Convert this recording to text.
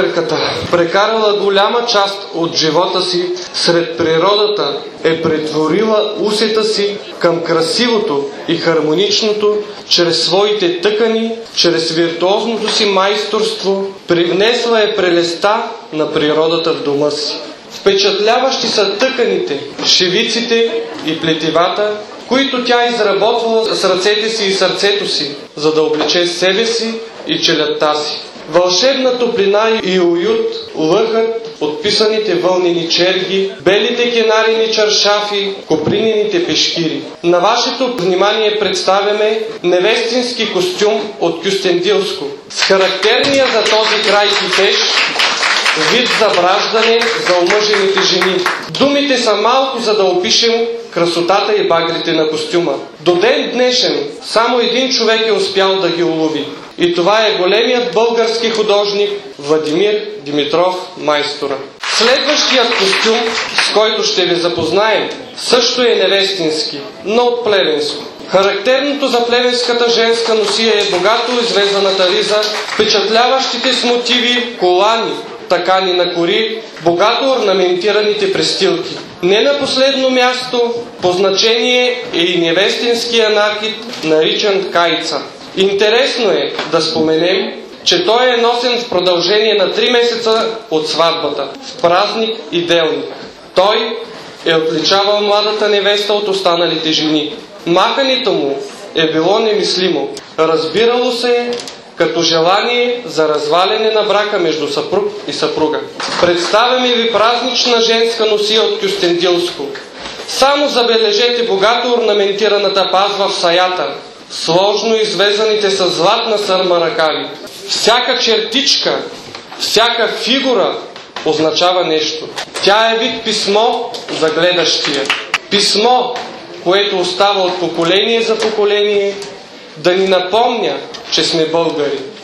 българката, прекарала голяма част от живота си сред природата, е претворила усета си към красивото и хармоничното чрез своите тъкани, чрез виртуозното си майсторство, привнесла е прелестта на природата в дома си. Впечатляващи са тъканите, шевиците и плетивата, които тя изработвала с ръцете си и сърцето си, за да облече себе си и челядта си. Вълшебна топлина и уют лъхат от писаните вълнени черги, белите кенарини чаршафи, копринените пешкири. На вашето внимание представяме невестински костюм от Кюстендилско, с характерния за този край кипеж, вид за браждане за омъжените жени. Думите са малко, за да опишем красотата и багрите на костюма. До ден днешен само един човек е успял да ги улови. И това е големият български художник Владимир Димитров Майстора. Следващият костюм, с който ще ви запознаем, също е невестински, но от плевенско. Характерното за плевенската женска носия е богато извезаната риза, впечатляващите с мотиви колани, такани на кори, богато орнаментираните престилки. Не на последно място по значение е и невестинския накит, наричан кайца. Интересно е да споменем, че той е носен в продължение на 3 месеца от сватбата, в празник и делник. Той е отличавал младата невеста от останалите жени. Махането му е било немислимо. Разбирало се като желание за разваляне на брака между съпруг и съпруга. Представяме ви празнична женска носия от Кюстендилско. Само забележете богато орнаментираната пазва в саята, сложно извезаните с златна сърма ръкави. Всяка чертичка, всяка фигура означава нещо. Тя е вид писмо за гледащия. Писмо, което остава от поколение за поколение, да ни напомня, че сме българи.